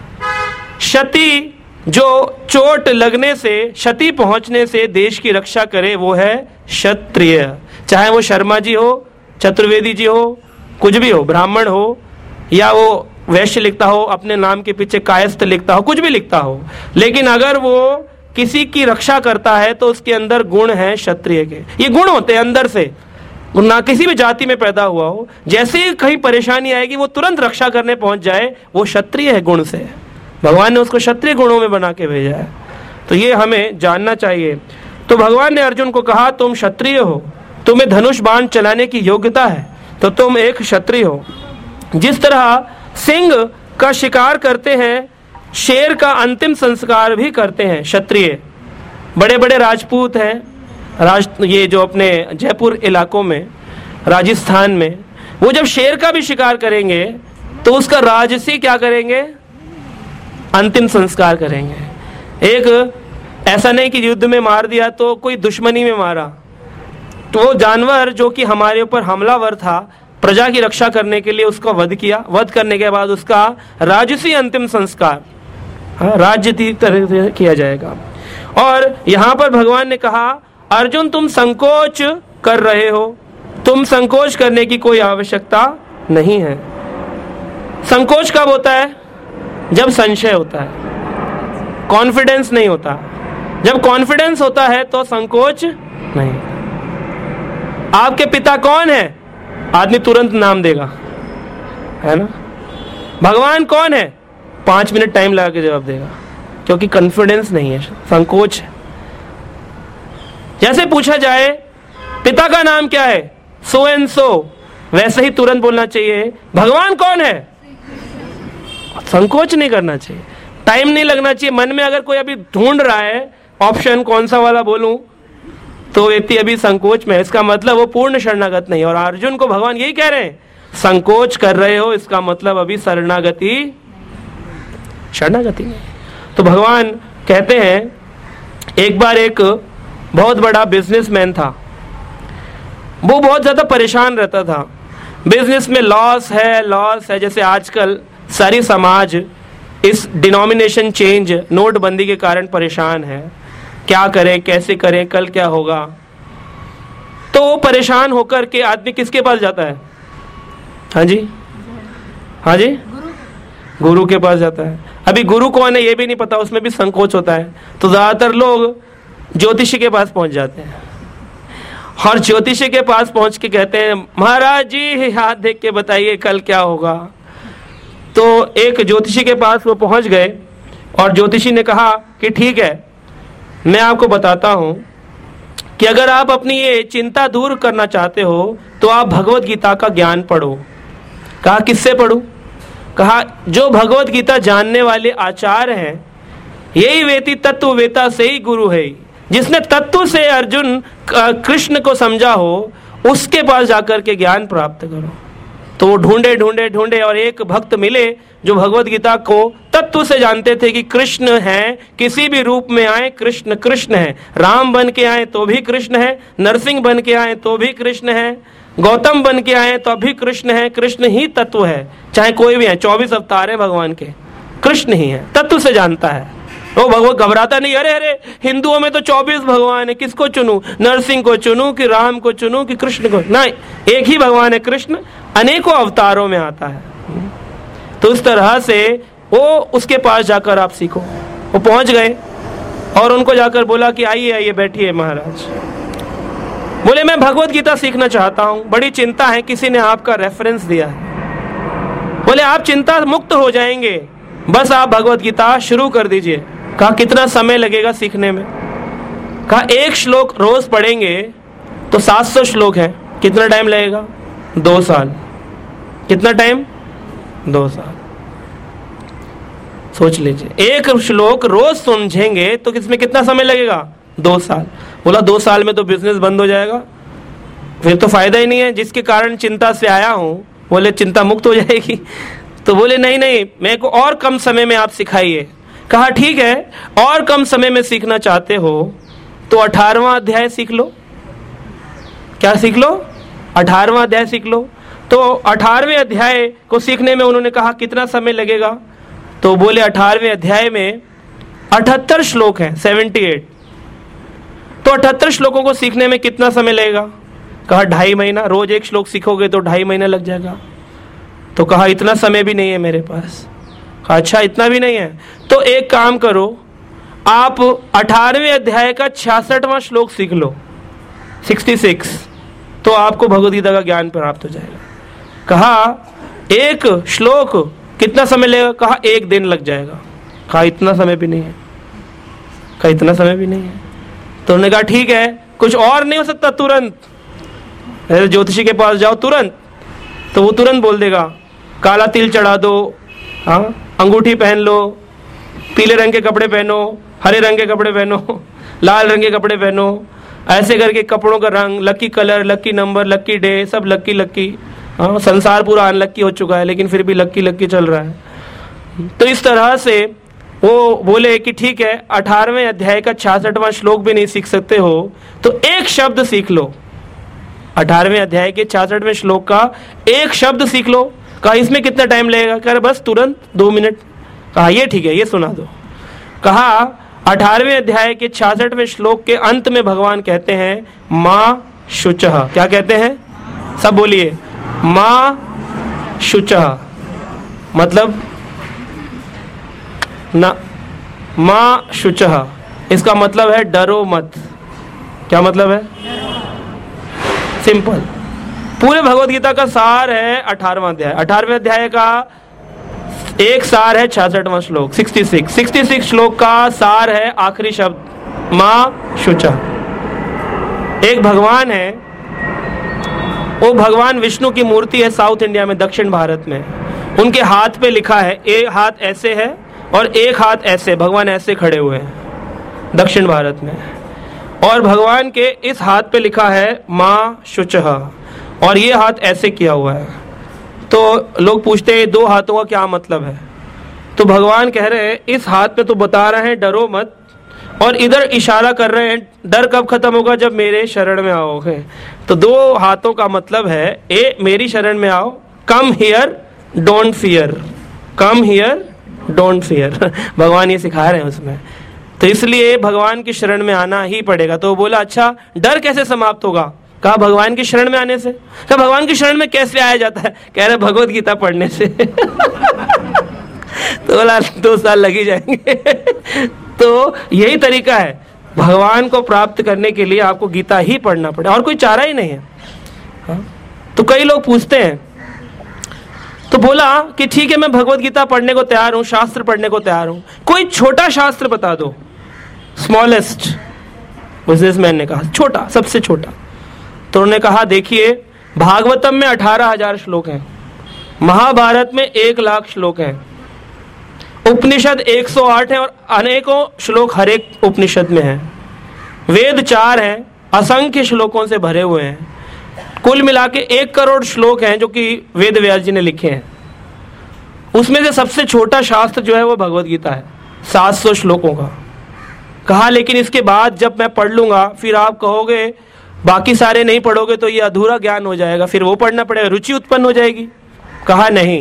क्षति जो चोट लगने से, क्षति पहुंचने से देश की रक्षा करे, वो है क्षत्रिय। चाहे वो शर्मा जी हो, चतुर्वेदी जी हो, कुछ भी हो, ब्राह्मण हो, या वो वैश्य लिखता हो, अपने नाम के पीछे कायस्थ लिखता हो, कुछ भी लिखता हो, लेकिन अगर वो किसी की रक्षा करता है तो उसके अंदर गुण है क्षत्रिय के। ये गुण होते हैं अंदर से, ना किसी भी जाति में पैदा हुआ हो, जैसे ही कहीं परेशानी आएगी वो तुरंत रक्षा करने पहुंच जाए, वो क्षत्रिय है गुण से। भगवान ने उसको क्षत्रिय गुणों में बना के भेजा है, तो ये हमें जानना चाहिए। तो भगवान ने अर्जुन को कहा तुम क्षत्रिय हो, तुम्हें धनुष बाण चलाने की योग्यता है, तो तुम एक क्षत्रिय हो। जिस तरह सिंह का शिकार करते हैं, शेर का अंतिम संस्कार भी करते हैं क्षत्रिय। बड़े बड़े राजपूत हैं, राज ये जो अपने जयपुर इलाकों में, राजस्थान में, वो जब शेर का भी शिकार करेंगे तो उसका राजसी क्या करेंगे? अंतिम संस्कार करेंगे। एक ऐसा नहीं कि युद्ध में मार दिया तो कोई दुश्मनी में मारा, तो वो जानवर जो कि हमारे ऊपर हमलावर था, प्रजा की रक्षा करने के लिए उसका वध किया। वध करने के बाद उसका राजसी अंतिम संस्कार, हाँ, राज्य की तरह से किया जाएगा। और यहाँ पर भगवान ने कहा अर्जुन तुम संकोच कर रहे हो, तुम संकोच करने की कोई आवश्यकता नहीं है। संकोच कब होता है? जब संशय होता है, कॉन्फिडेंस नहीं होता। जब कॉन्फिडेंस होता है तो संकोच नहीं। आपके पिता कौन है? आदमी तुरंत नाम देगा, है ना। भगवान कौन है? पांच मिनट टाइम लगा के जवाब देगा, क्योंकि कॉन्फिडेंस नहीं है, संकोच है। जैसे पूछा जाए पिता का नाम क्या है, सो एंड सो, वैसे ही तुरंत बोलना चाहिए। भगवान कौन है? संकोच नहीं करना चाहिए, टाइम नहीं लगना चाहिए। मन में अगर कोई अभी ढूंढ रहा है ऑप्शन कौन सा वाला बोलूं, तो व्यक्ति अभी संकोच में है, इसका मतलब वो पूर्ण शरणागत नहीं। और अर्जुन को भगवान यही कह रहे हैं, संकोच कर रहे हो, इसका मतलब अभी शरणागति शरणागति नहीं। तो भगवान कहते हैं, एक बार एक बहुत बड़ा बिजनेसमैन था, वो बहुत ज्यादा परेशान रहता था। बिजनेस में लॉस है, लॉस है। जैसे आजकल सारी समाज इस डिनोमिनेशन चेंज, नोटबंदी के कारण परेशान है, क्या करें, कैसे करें, कल क्या होगा। तो वो परेशान होकर के आदमी किसके पास जाता है? हाँ जी, हाँ जी, गुरु के पास जाता है। अभी गुरु कौन है ये भी नहीं पता, उसमें भी संकोच होता है, तो ज्यादातर लोग ज्योतिषी के पास पहुंच जाते हैं। और ज्योतिषी के पास पहुंच के कहते हैं महाराज जी हाथ देख के बताइए कल क्या होगा। तो एक ज्योतिषी के पास वो पहुंच गए और ज्योतिषी ने कहा कि ठीक है, मैं आपको बताता हूं कि अगर आप अपनी ये चिंता दूर करना चाहते हो तो आप भगवत गीता का ज्ञान पढ़ो। कहा किससे पढ़ूं? कहा जो भगवत गीता जानने वाले आचार्य हैं, यही वेती तत्व वेता से ही गुरु है। जिसने तत्व से अर्जुन कृष्ण को समझा हो उसके पास जाकर के ज्ञान प्राप्त करो। तो वो ढूंढे ढूंढे ढूंढे और एक भक्त मिले जो भगवत गीता को तत्व से जानते थे कि कृष्ण है, किसी भी रूप में आए कृष्ण कृष्ण है, राम बन के आए तो भी कृष्ण है, नरसिंह बन के आए तो भी कृष्ण है, गौतम बन के आए तो भी कृष्ण है, कृष्ण ही तत्व है, चाहे कोई भी है। चौबीस अवतार है भगवान के, कृष्ण ही है, तत्व से जानता है। वो भगवान घबराता नहीं, अरे अरे हिंदुओं में तो चौबीस भगवान है, किसको चुनूं, नरसिंह को चुनूं कि राम को चुनूं कि कृष्ण को? नहीं, एक ही भगवान है कृष्ण, अनेकों अवतारों में आता है। तो इस तरह से वो उसके पास जाकर आप सीखो। वो पहुंच गए और उनको जाकर बोला कि आइए आइए बैठिए महाराज। बोले मैं भगवत गीता सीखना चाहता हूं, बड़ी चिंता है, किसी ने आपका रेफरेंस दिया है। बोले आप चिंता मुक्त हो जाएंगे, बस आप भगवत गीता शुरू कर दीजिए। कहा कितना समय लगेगा सीखने में? कहा एक श्लोक रोज पढ़ेंगे तो सात सौ श्लोक है, कितना टाइम लगेगा? दो साल। कितना टाइम? दो साल। सोच लीजिए, एक श्लोक रोज समझेंगे तो इसमें कितना समय लगेगा? दो साल। बोला दो साल में तो बिजनेस बंद हो जाएगा, फिर तो फायदा ही नहीं है, जिसके कारण चिंता से आया हूं। बोले चिंता मुक्त हो जाएगी? तो बोले नहीं नहीं, मेरे को और कम समय में आप सिखाइए। कहा ठीक है, और कम समय में सीखना चाहते हो तो अठारहवां अध्याय सीख लो। क्या सीख लो? अठारहवां अध्याय सीख लो। तो अठारहवें अध्याय को सीखने में उन्होंने कहा कितना समय लगेगा? तो बोले अठारहवें अध्याय में अठहत्तर श्लोक हैं, अठहत्तर। तो अठहत्तर श्लोकों को सीखने में कितना समय लगेगा? कहा ढाई महीना। रोज एक श्लोक सीखोगे तो ढाई महीना लग जाएगा। तो कहा इतना समय भी नहीं है मेरे पास। कहा अच्छा इतना भी नहीं है, तो एक काम करो, आप अठारहवें अध्याय का छियासठवां श्लोक सीख लो, छियासठ, तो आपको भगवद गीता का ज्ञान प्राप्त हो जाएगा। कहा एक श्लोक कितना समय लगेगा? कहा एक दिन लग जाएगा। कहा इतना समय भी नहीं है। कहा इतना समय भी नहीं है। तो उन्होंने कहा ठीक है, कुछ और नहीं हो सकता तुरंत? ज्योतिषी के पास जाओ तुरंत, तो वो तुरंत बोल देगा काला तिल चढ़ा दो, हाँ अंगूठी पहन लो, पीले रंग के कपड़े पहनो, हरे रंग के कपड़े पहनो, लाल रंग के कपड़े पहनो, ऐसे करके कपड़ों का रंग, lucky colour, lucky number, lucky day, सब लकी लकी। हाँ संसार पूरा अनलक्की हो चुका है लेकिन फिर भी लकी लकी चल रहा है। तो इस तरह से वो बोले कि ठीक है, अठारहवें अध्याय का छियासठवां श्लोक भी नहीं सीख सकते हो तो एक शब्द सीख लो। अठारहवें अध्याय के छियासठवें श्लोक का एक शब्द सीख लो। कहा इसमें कितना टाइम लगेगा? कह रहे बस तुरंत दो मिनट। कहा ये ठीक है, ये सुना दो। कहा अठारहवें अध्याय के छियासठवें श्लोक के अंत में भगवान कहते हैं माँ शुचः। क्या कहते हैं? सब बोलिए, माँ शुचः। मतलब ना, माँ शुचः इसका मतलब है डरो मत। क्या मतलब है? सिंपल। पूरे भगवत गीता का सार है अठारहवां अध्याय। अठारहवें अध्याय का एक सार है छियासठवां श्लोक, छियासठ। छियासठ श्लोक का सार है आखिरी शब्द माँ शुचः। एक भगवान है, वो भगवान विष्णु की मूर्ति है साउथ इंडिया में, दक्षिण भारत में। उनके हाथ पे लिखा है, एक हाथ ऐसे है और एक हाथ ऐसे, भगवान ऐसे खड़े हुए हैं दक्षिण भारत में। और भगवान के इस हाथ पे लिखा है माँ शुचः और ये हाथ ऐसे किया हुआ है। तो लोग पूछते हैं दो हाथों का क्या मतलब है? तो भगवान कह रहे हैं इस हाथ पे तो बता रहे हैं डरो मत, और इधर इशारा कर रहे हैं डर कब खत्म होगा? जब मेरे शरण में आओगे। तो दो हाथों का मतलब है, ए मेरी शरण में आओ, come here don't fear, come here don't fear. भगवान ये सिखा रहे हैं उसमें। तो इसलिए भगवान की शरण में आना ही पड़ेगा। तो बोला अच्छा डर कैसे समाप्त होगा? कहा भगवान की शरण में आने से। कहा भगवान की शरण में कैसे आया जाता है? कह रहे भगवत गीता पढ़ने से। तो बोला दो साल लग ही जाएंगे। तो यही तरीका है, भगवान को प्राप्त करने के लिए आपको गीता ही पढ़ना पड़े, और कोई चारा ही नहीं है। हाँ? तो कई लोग पूछते हैं, तो बोला कि ठीक है, मैं भगवत गीता पढ़ने को तैयार हूं, शास्त्र पढ़ने को तैयार हूं, कोई छोटा शास्त्र बता दो। स्मॉलेस्ट बिजनेसमैन ने कहा, छोटा, सबसे छोटा। तो उन्होंने कहा देखिए, भागवतम में अठारह हजार श्लोक हैं, महाभारत में एक लाख श्लोक हैं, उपनिषद एक सौ आठ है और अनेकों श्लोक हर एक उपनिषद में है, वेद चार हैं, असंख्य श्लोकों से भरे हुए हैं, कुल मिला के एक करोड़ श्लोक हैं जो कि वेद व्यास जी ने लिखे हैं। उसमें से सबसे छोटा शास्त्र जो है वो भगवत गीता है, सात सौ श्लोकों का। कहा लेकिन इसके बाद जब मैं पढ़ लूंगा फिर आप कहोगे बाकी सारे नहीं पढ़ोगे तो ये अधूरा ज्ञान हो जाएगा, फिर वो पढ़ना पड़ेगा, रुचि उत्पन्न हो जाएगी। कहा नहीं,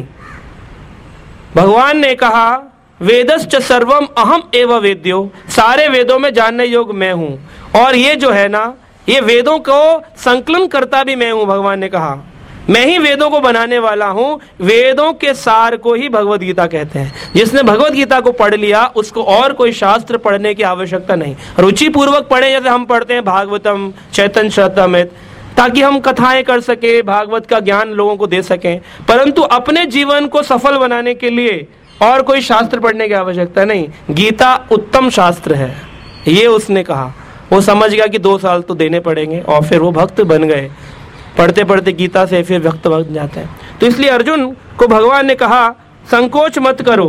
भगवान ने कहा वेदश्च सर्वम अहम एव वेद्यो, सारे वेदों में जानने योग्य मैं हूं, और ये जो है ना, ये वेदों को संकलन करता भी मैं हूं। भगवान ने कहा मैं ही वेदों को बनाने वाला हूं, वेदों के सार को ही भगवत गीता कहते हैं। जिसने भगवत गीता को पढ़ लिया उसको और कोई शास्त्र पढ़ने की आवश्यकता नहीं, रुचि पूर्वक पढ़े, जैसे हम पढ़ते हैं भागवतम, चैतन्य चरितामृत, ताकि हम कथाएं कर सके, भागवत का ज्ञान लोगों को दे सकें, परंतु अपने जीवन को सफल बनाने के लिए और कोई शास्त्र पढ़ने की आवश्यकता नहीं। गीता उत्तम शास्त्र है, ये उसने कहा। वो समझ गया कि दो साल तो देने पड़ेंगे, और फिर वो भक्त बन गए। पढ़ते पढ़ते गीता से फिर भक्त बन जाते हैं। तो इसलिए अर्जुन को भगवान ने कहा संकोच मत करो।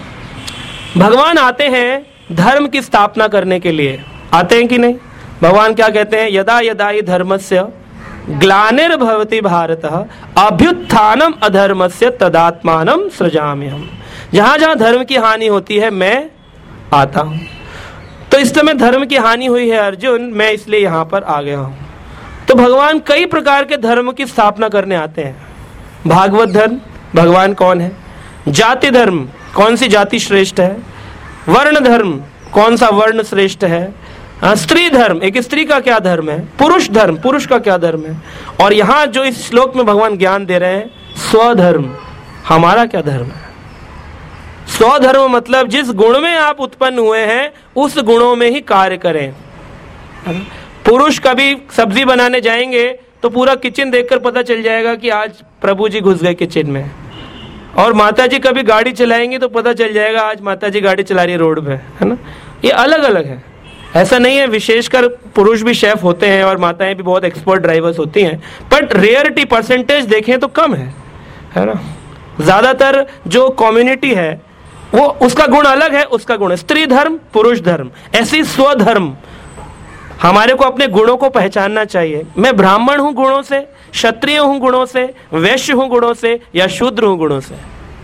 भगवान आते हैं धर्म की स्थापना करने के लिए, आते हैं कि नहीं? भगवान क्या कहते हैं? यदा यदा हि धर्मस्य ग्लानिर्भवति भारतः अभ्युत्थानम अधर्मस्य तदात्मानं सृजाम्यहम्। जहां जहां धर्म की हानि होती है मैं आता हूं। तो इस समय धर्म की हानि हुई है अर्जुन, मैं इसलिए यहां पर आ गया हूं। तो भगवान कई प्रकार के धर्म की स्थापना करने आते हैं। भागवत धर्म, भगवान कौन है? जाति धर्म, कौन सी जाति श्रेष्ठ है? वर्ण धर्म, कौन सा वर्ण श्रेष्ठ है? स्त्री धर्म, एक स्त्री का क्या धर्म है? पुरुष धर्म, पुरुष का क्या धर्म है? और यहां जो इस श्लोक में भगवान ज्ञान दे रहे हैं, स्वधर्म, हमारा क्या धर्म है? स्वधर्म मतलब जिस गुण में आप उत्पन्न हुए हैं उस गुणों में ही कार्य करें। पुरुष कभी सब्जी बनाने जाएंगे तो पूरा किचन देखकर पता चल जाएगा कि आज प्रभु जी घुस गए किचन में, और माता जी कभी गाड़ी चलाएंगे तो पता चल जाएगा आज माता जी गाड़ी चला रही है रोड पे, है ना? ये अलग अलग है, ऐसा नहीं है। विशेषकर पुरुष भी शेफ होते हैं और माताएं भी बहुत एक्सपर्ट ड्राइवर्स होती हैं, बट रेयरिटी परसेंटेज देखें तो कम है, है ना? ज्यादातर जो कम्युनिटी है वो उसका गुण अलग है, उसका गुण है स्त्री धर्म, पुरुष धर्म। ऐसी स्वधर्म, हमारे को अपने गुणों को पहचानना चाहिए। मैं ब्राह्मण हूं गुणों से, क्षत्रिय हूं गुणों से, वैश्य हूं गुणों से, या शूद्र हूं गुणों से।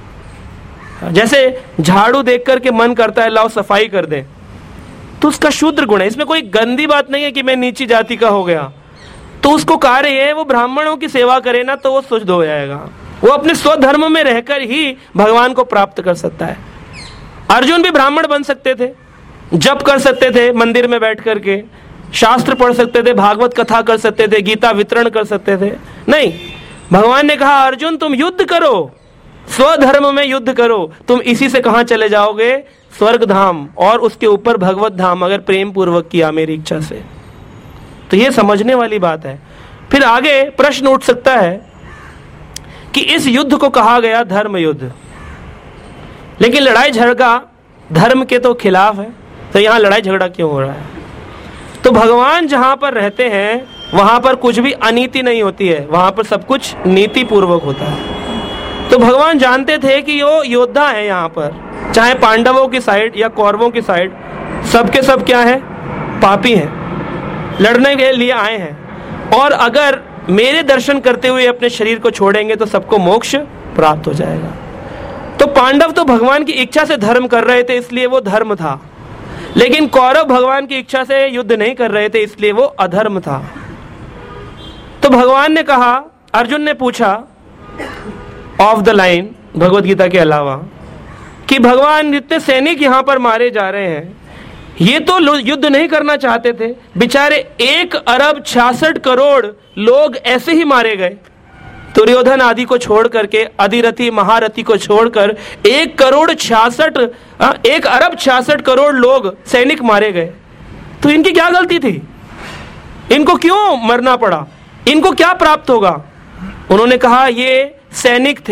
जैसे झाड़ू देख करके मन करता है लाओ सफाई कर दे, तो उसका शूद्र गुण है, इसमें कोई गंदी बात नहीं है कि मैं नीची जाति का हो गया। तो उसको कार्य है वो ब्राह्मणों की सेवा करे ना तो वो शुद्ध हो जाएगा। वो अपने स्वधर्म में रहकर ही भगवान को प्राप्त कर सकता है। अर्जुन भी ब्राह्मण बन सकते थे, जप कर सकते थे मंदिर में बैठ करके, शास्त्र पढ़ सकते थे, भागवत कथा कर सकते थे, गीता वितरण कर सकते थे। नहीं, भगवान ने कहा अर्जुन तुम युद्ध करो, स्वधर्म में युद्ध करो। तुम इसी से कहां चले जाओगे? स्वर्ग धाम, और उसके ऊपर भगवत धाम, अगर प्रेम पूर्वक किया मेरी इच्छा से। तो ये समझने वाली बात है। फिर आगे प्रश्न उठ सकता है कि इस युद्ध को कहा गया धर्म युद्ध, लेकिन लड़ाई झगड़ा धर्म के तो खिलाफ है, तो यहां लड़ाई झगड़ा क्यों हो रहा है? तो भगवान जहां पर रहते हैं वहां पर कुछ भी अनीति नहीं होती है, वहां पर सब कुछ नीति पूर्वक होता है। तो भगवान जानते थे कि वो योद्धा है, यहाँ पर चाहे पांडवों की साइड या कौरवों की साइड, सबके सब क्या है? पापी हैं, लड़ने के लिए आए हैं, और अगर मेरे दर्शन करते हुए अपने शरीर को छोड़ेंगे तो सबको मोक्ष प्राप्त हो जाएगा। तो पांडव तो भगवान की इच्छा से धर्म कर रहे थे, इसलिए वो धर्म था, लेकिन कौरव भगवान की इच्छा से युद्ध नहीं कर रहे थे, इसलिए वो अधर्म था। तो भगवान ने कहा, अर्जुन ने पूछा off the line Bhagavad Gita के अलावा कि भगवान जितने सैनिक यहाँ पर मारे जा रहे हैं ये तो युद्ध नहीं करना चाहते थे, बेचारे एक अरब छियासठ करोड़ लोग ऐसे ही मारे गए। दुर्योधन आदि को छोड़ करके, अधिरथी महारथी को छोड़कर एक करोड़ छियासठ एक अरब छियासठ करोड़ लोग सैनिक मारे गए। तो इनकी क्या गलती थी? इनको क्यों मरना पड़ा? इनको क्या प्राप्त होगा? उन्होंने कहा ये सैनिक थे,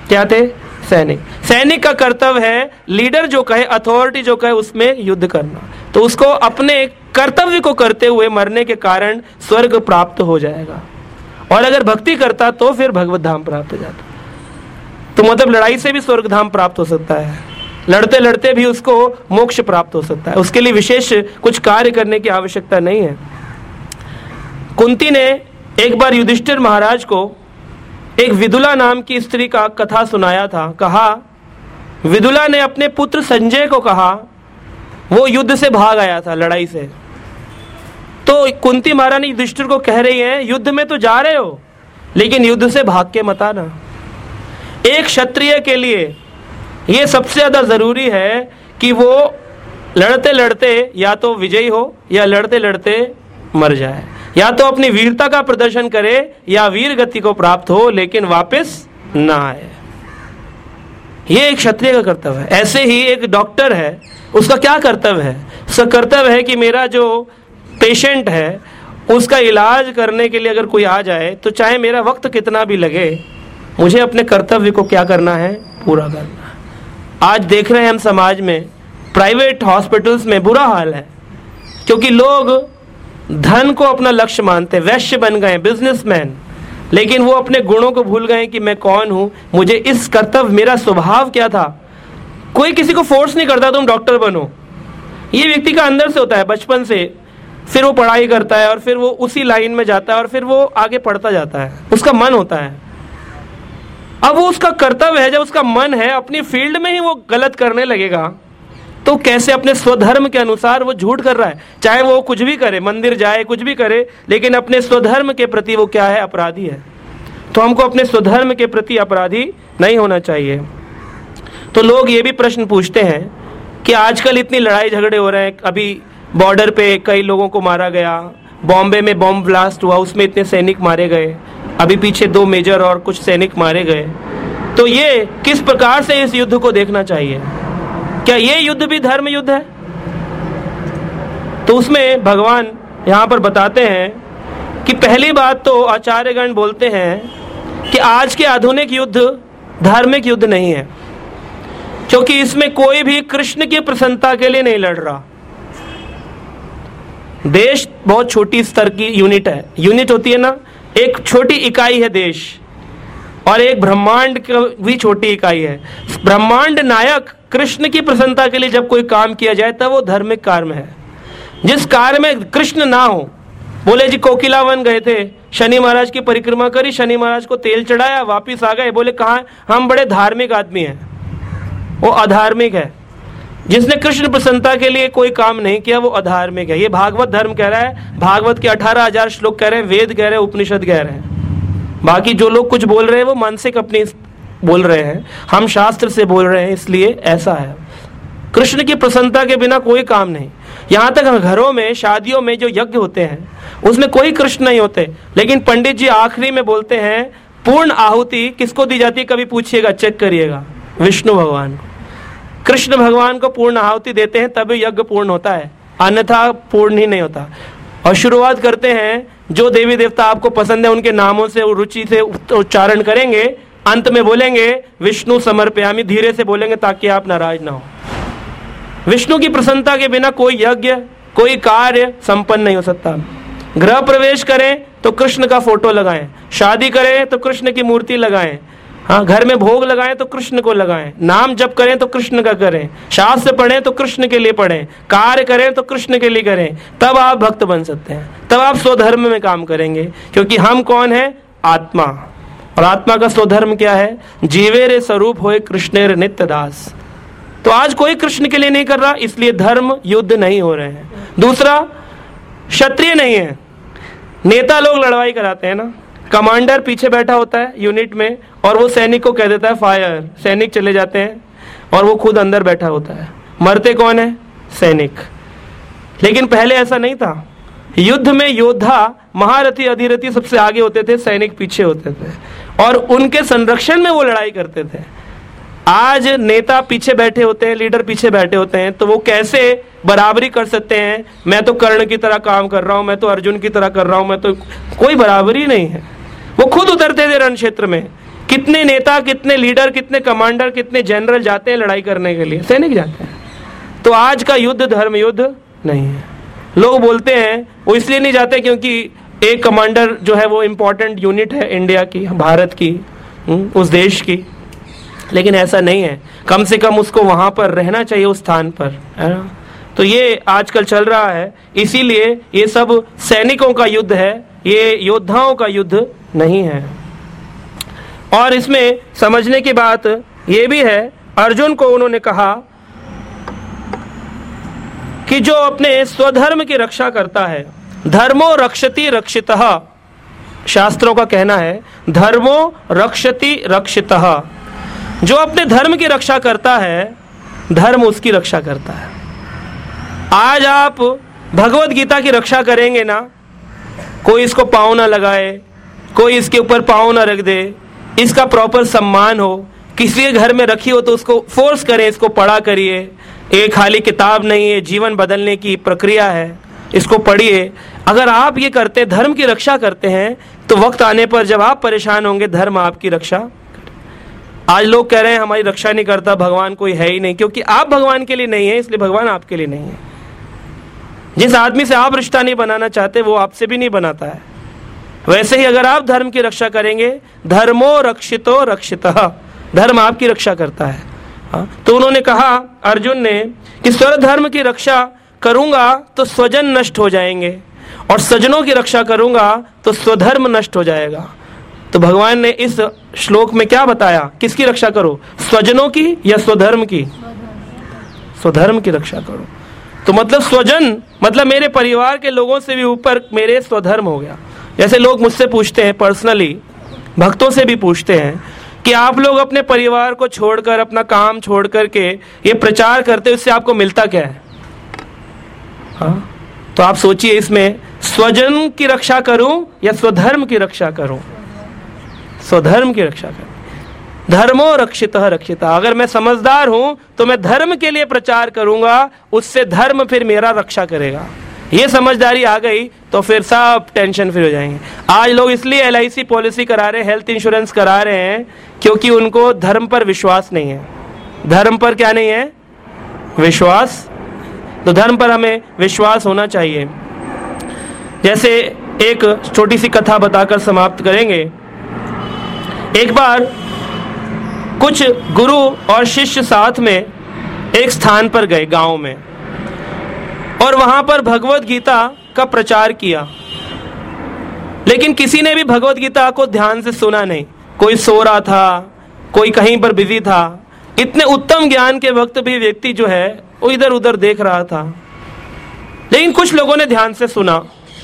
क्या थे? सैनिक। सैनिक का कर्तव्य है लीडर जो कहे, अथॉरिटी जो कहे उसमें युद्ध करना। तो उसको अपने कर्तव्य को करते हुए मरने के कारण स्वर्ग प्राप्त हो जाएगा, और अगर भक्ति करता तो फिर भगवत धाम प्राप्त हो जाता। तो मतलब लड़ाई से भी स्वर्ग धाम प्राप्त हो सकता है, लड़ते लड़ते भी उसको मोक्ष प्राप्त हो सकता है। उसके लिए विशेष कुछ कार्य करने की आवश्यकता नहीं है। कुंती ने एक बार युधिष्ठिर महाराज को एक विदुला नाम की स्त्री का कथा सुनाया था। कहा, विदुला ने अपने पुत्र संजय को कहा, वो युद्ध से भाग आया था, लड़ाई से। तो कुंती महारानी युधिष्ठिर को कह रही है, युद्ध में तो जा रहे हो लेकिन युद्ध से भाग के मत आना। एक क्षत्रिय के लिए ये सबसे ज्यादा जरूरी है कि वो लड़ते लड़ते या तो विजयी हो या लड़ते लड़ते मर जाए, या तो अपनी वीरता का प्रदर्शन करे या वीर गति को प्राप्त हो लेकिन वापस ना आए। ये एक क्षत्रिय का कर्तव्य है। ऐसे ही एक डॉक्टर है, उसका क्या कर्तव्य है? उसका कर्तव्य है कि मेरा जो पेशेंट है उसका इलाज करने के लिए अगर कोई आ जाए तो चाहे मेरा वक्त कितना भी लगे, मुझे अपने कर्तव्य को क्या करना है? पूरा करना है। आज देख रहे हैं हम समाज में प्राइवेट हॉस्पिटल्स में बुरा हाल है, क्योंकि लोग धन को अपना लक्ष्य मानते, वैश्य बन गए, बिजनेसमैन, लेकिन वो अपने गुणों को भूल गए कि मैं कौन हूं, मुझे इस कर्तव्य, मेरा स्वभाव क्या था। कोई किसी को फोर्स नहीं करता तुम डॉक्टर बनो, ये व्यक्ति का अंदर से होता है बचपन से। फिर वो पढ़ाई करता है और फिर वो उसी लाइन में जाता है और फिर वो आगे पढ़ता जाता है, उसका मन होता है। अब वो उसका कर्तव्य है, जब उसका मन है अपनी फील्ड में ही वो गलत करने लगेगा तो कैसे अपने स्वधर्म के अनुसार वो झूठ कर रहा है। चाहे वो कुछ भी करे, मंदिर जाए, कुछ भी करे, लेकिन अपने स्वधर्म के प्रति वो क्या है? अपराधी है। तो हमको अपने स्वधर्म के प्रति अपराधी नहीं होना चाहिए। तो लोग ये भी प्रश्न पूछते हैं कि आजकल इतनी लड़ाई झगड़े हो रहे हैं, अभी बॉर्डर पे कई लोगों को मारा गया, बॉम्बे में बॉम्ब ब्लास्ट हुआ, उसमें इतने सैनिक मारे गए, अभी पीछे दो मेजर और कुछ सैनिक मारे गए। तो ये किस प्रकार से इस युद्ध को देखना चाहिए? क्या ये युद्ध भी धर्म युद्ध है? तो उसमें भगवान यहाँ पर बताते हैं कि पहली बात तो आचार्यगण बोलते हैं कि आज के आधुनिक युद्ध धार्मिक युद्ध नहीं है, क्योंकि इसमें कोई भी कृष्ण की प्रसन्नता के लिए नहीं लड़ रहा। देश बहुत छोटी स्तर की यूनिट है, यूनिट होती है ना, एक छोटी इकाई है देश, और एक ब्रह्मांड भी छोटी इकाई है। ब्रह्मांड नायक कृष्ण की प्रसन्नता के लिए जब कोई काम किया जाए तब वो धार्मिक कार्य है। जिस कार्य में कृष्ण ना हो, बोले जी कोकिलावन गए थे, शनि महाराज की परिक्रमा करी, शनि महाराज को तेल चढ़ाया, वापिस आ गए, बोले कहाँ? हम बड़े धार्मिक आदमी हैं। वो अधार्मिक है। जिसने कृष्ण प्रसन्नता के लिए कोई काम नहीं किया वो अधार्मिक है। ये भागवत धर्म कह रहा है, भागवत के अठारह हजार श्लोक कह रहे हैं, वेद कह रहे हैं, उपनिषद कह रहे हैं। बाकी जो लोग कुछ बोल रहे हैं वो मानसिक अपनी बोल रहे हैं, हम शास्त्र से बोल रहे हैं, इसलिए ऐसा है। कृष्ण की प्रसन्नता के बिना कोई काम नहीं। यहाँ तक घरों में, शादियों में जो यज्ञ होते हैं उसमें कोई कृष्ण नहीं होते, लेकिन पंडित जी आखिरी में बोलते हैं पूर्ण आहुति किसको दी जाती है? कभी पूछिएगा, चेक करिएगा, विष्णु भगवान को। कृष्ण भगवान को पूर्ण आहुति देते हैं तभी यज्ञ पूर्ण होता है, अन्यथा पूर्ण ही नहीं होता। और शुरुआत करते हैं, जो देवी देवता आपको पसंद है उनके नामों से रुचि से उच्चारण करेंगे, अंत में बोलेंगे विष्णु समर्पयामि, धीरे से बोलेंगे ताकि आप नाराज ना हो। विष्णु की प्रसन्नता के बिना कोई यज्ञ, कोई कार्य संपन्न नहीं हो सकता। गृह प्रवेश करें तो कृष्ण का फोटो लगाएं, शादी करें तो कृष्ण की मूर्ति लगाएं, हाँ, घर में भोग लगाएं तो कृष्ण को लगाएं, नाम जप करें तो कृष्ण का करें, शास्त्र पढ़ें तो कृष्ण के लिए पढ़ें, कार्य करें तो कृष्ण के लिए करें, तब आप भक्त बन सकते हैं, तब आप स्वधर्म में काम करेंगे। क्योंकि हम कौन है? आत्मा। और आत्मा का स्वधर्म क्या है? जीवे रे स्वरूप होए कृष्णेर नित्य दास। तो आज कोई कृष्ण के लिए नहीं कर रहा, इसलिए धर्म युद्ध नहीं हो रहे हैं। दूसरा, क्षत्रिय नहीं है। नेता लोग लड़ाई कराते हैं ना, कमांडर पीछे बैठा होता है यूनिट में और वो सैनिक को कह देता है फायर, सैनिक चले जाते हैं और वो खुद अंदर बैठा होता है। मरते कौन है? सैनिक। लेकिन पहले ऐसा नहीं था। युद्ध में योद्धा, महारथी, अधिरथी सबसे आगे होते थे, सैनिक पीछे होते थे और उनके संरक्षण में वो लड़ाई करते थे। आज नेता पीछे बैठे होते हैं, लीडर पीछे बैठे होते हैं, तो वो कैसे बराबरी कर सकते हैं? मैं तो कर्ण की तरह काम कर रहा हूं, मैं तो अर्जुन की तरह कर रहा हूं, मैं तो, कोई बराबरी नहीं है। वो खुद उतरते थे रण क्षेत्र में कितने नेता, कितने लीडर, कितने कमांडर, कितने जनरल जाते हैं लड़ाई करने के लिए? सैनिक जाते हैं। तो आज का युद्ध धर्म युद्ध नहीं है। लोग बोलते हैं वो इसलिए नहीं जाते क्योंकि एक कमांडर जो है वो इम्पोर्टेंट यूनिट है इंडिया की, भारत की, उस देश की, लेकिन ऐसा नहीं है। कम से कम उसको वहां पर रहना चाहिए, उस स्थान पर, है ना। तो ये आजकल चल रहा है, इसीलिए ये सब सैनिकों का युद्ध है, ये योद्धाओं का युद्ध नहीं है। और इसमें समझने की बात ये भी है, अर्जुन को उन्होंने कहा कि जो अपने स्वधर्म की रक्षा करता है, धर्मो रक्षति रक्षितः, शास्त्रों का कहना है धर्मो रक्षति रक्षितः, जो अपने धर्म की रक्षा करता है धर्म उसकी रक्षा करता है। आज आप भगवत गीता की रक्षा करेंगे ना, कोई इसको पाँव ना लगाए, कोई इसके ऊपर पाँव ना रख दे, इसका प्रॉपर सम्मान हो, किसी के घर में रखी हो तो उसको फोर्स करें, इसको पढ़ा करिए, एक खाली किताब नहीं है, जीवन बदलने की प्रक्रिया है, इसको पढ़िए। अगर आप ये करते, धर्म की रक्षा करते हैं, तो वक्त आने पर जब आप परेशान होंगे धर्म आपकी रक्षा। आज लोग कह रहे हैं हमारी रक्षा नहीं करता, भगवान कोई है ही नहीं, क्योंकि आप भगवान के लिए नहीं है, इसलिए भगवान आपके लिए नहीं है। जिस आदमी से आप रिश्ता नहीं बनाना चाहते वो आपसे भी नहीं बनाता है। वैसे ही अगर आप धर्म की रक्षा करेंगे, धर्मो रक्षितो रक्षितः, धर्म आपकी रक्षा करता है। हाँ? तो उन्होंने कहा, अर्जुन ने, कि स्वधर्म की रक्षा करूंगा तो स्वजन नष्ट हो जाएंगे, और सज्जनों की रक्षा करूंगा तो स्वधर्म नष्ट हो जाएगा। तो भगवान ने इस श्लोक में क्या बताया, किसकी रक्षा करो, स्वजनों की या स्वधर्म की? स्वधर्म की रक्षा करो। तो मतलब स्वजन मतलब मेरे परिवार के लोगों से भी ऊपर मेरे स्वधर्म हो गया। जैसे लोग मुझसे पूछते हैं पर्सनली, भक्तों से भी पूछते हैं कि आप लोग अपने परिवार को छोड़कर, अपना काम छोड़ करके ये प्रचार करते हो, इससे आपको मिलता क्या है? हाँ, तो आप सोचिए, इसमें स्वजन की रक्षा करूं या स्वधर्म की रक्षा करूं? स्वधर्म की रक्षा करूं। धर्मो रक्षितः रक्षितः, अगर मैं समझदार हूं तो मैं धर्म के लिए प्रचार करूंगा, उससे धर्म फिर मेरा रक्षा करेगा। ये समझदारी आ गई तो फिर सब टेंशन फ्री हो जाएंगे। आज लोग इसलिए एल आई सी पॉलिसी करा रहे हैं, हेल्थ इंश्योरेंस करा रहे हैं, क्योंकि उनको धर्म पर विश्वास नहीं है। धर्म पर क्या नहीं है? विश्वास। तो धर्म पर हमें विश्वास होना चाहिए। जैसे एक छोटी सी कथा बताकर समाप्त करेंगे। एक बार कुछ गुरु और शिष्य साथ में एक स्थान पर गए, गांव में, और वहां पर भगवत गीता का प्रचार किया, लेकिन किसी ने भी भगवत गीता को ध्यान से सुना नहीं। कोई सो रहा था, कोई कहीं पर बिजी था। इतने उत्तम ज्ञान के वक्त भी व्यक्ति जो है वो इधर उधर देख रहा था। लेकिन कुछ लोगों ने ध्यान से सुना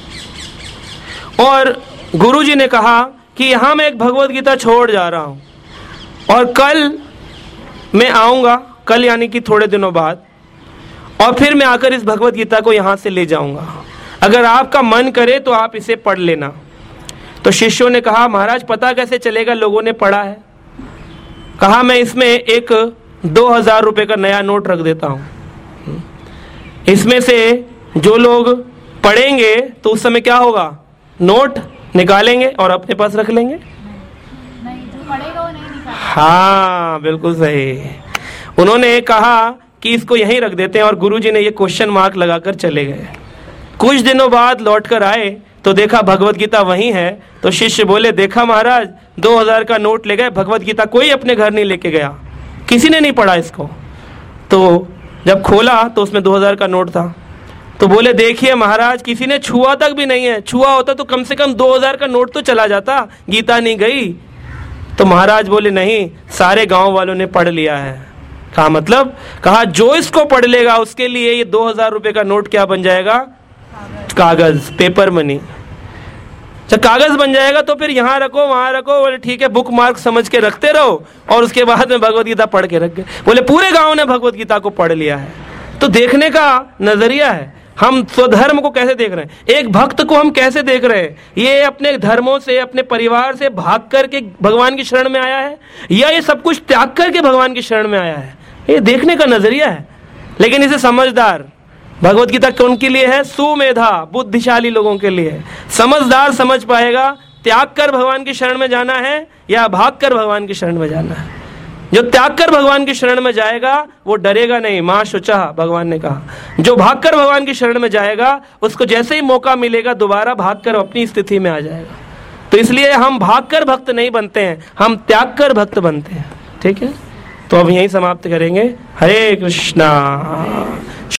और गुरुजी ने कहा कि यहां मैं एक भगवत गीता छोड़ जा रहा हूं, और कल मैं आऊंगा, कल यानी कि थोड़े दिनों बाद, और फिर मैं आकर इस भगवत गीता को यहां से ले जाऊंगा। अगर आपका मन करे तो आप इसे पढ़ लेना। तो शिष्यों ने कहा, महाराज पता कैसे चलेगा लोगों ने पढ़ा है? कहा, मैं इसमें एक दो हजार रुपए का नया नोट रख देता हूं। इसमें से जो लोग पढ़ेंगे तो उस समय क्या होगा, नोट निकालेंगे और अपने पास रख लेंगे। नहीं, जो पढ़ेगा वो नहीं निकालेगा। हाँ, बिल्कुल सही। उन्होंने कहा कि इसको यहीं रख देते हैं, और गुरुजी ने ये क्वेश्चन मार्क लगाकर चले गए। कुछ दिनों बाद लौटकर आए तो देखा भगवत गीता वहीं है। तो शिष्य बोले, देखा महाराज, दो हजार का नोट ले गए, भगवत गीता कोई अपने घर नहीं लेके गया, किसी ने नहीं पढ़ा इसको। तो जब खोला तो उसमें दो हजार का नोट था। तो बोले, देखिए महाराज, किसी ने छुआ तक भी नहीं है, छुआ होता तो कम से कम दो हजार का नोट तो चला जाता, गीता नहीं गई। तो महाराज बोले, नहीं, सारे गांव वालों ने पढ़ लिया है। कहा मतलब? कहा, जो इसको पढ़ लेगा उसके लिए ये दो हजार रुपए का नोट क्या बन जाएगा? कागज, पेपर मनी। जब कागज बन जाएगा तो फिर यहाँ रखो, वहां रखो। बोले ठीक है, बुक मार्क समझ के रखते रहो, और उसके बाद में भगवत गीता पढ़ के रख गए। बोले पूरे गांव ने भगवत गीता को पढ़ लिया है। तो देखने का नजरिया है, हम स्वधर्म को कैसे देख रहे हैं, एक भक्त को हम कैसे देख रहे हैं। ये अपने धर्मों से, अपने परिवार से भाग करके भगवान की शरण में आया है, या ये सब कुछ त्याग करके भगवान की शरण में आया है? ये देखने का नजरिया है। लेकिन इसे समझदार, भगवत गीता कौन के लिए है? सुमेधा, बुद्धिशाली लोगों के लिए। समझदार समझ पाएगा त्याग कर भगवान की शरण में जाना है या भागकर भगवान की शरण में जाना है। जो त्याग कर भगवान की शरण में जाएगा वो डरेगा नहीं, मां शुचा भगवान ने कहा। जो भागकर भगवान की शरण में जाएगा उसको जैसे ही मौका मिलेगा दोबारा भागकर अपनी स्थिति में आ जाएगा। तो इसलिए हम भागकर भक्त नहीं बनते हैं, हम त्याग कर भक्त बनते हैं। ठीक है, तो अब यहीं समाप्त करेंगे। हरे कृष्णा।